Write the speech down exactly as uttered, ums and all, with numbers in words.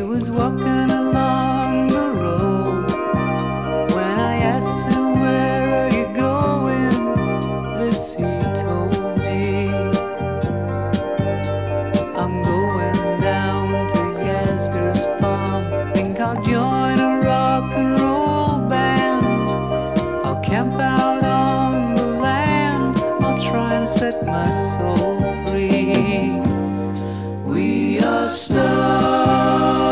He was walking along the road. When I asked him, where are you going? This he told me: I'm going down to Yasgur's farm. Think I'll join a rock and roll band. I'll camp out on the land. I'll try and set my soul free. We are stars.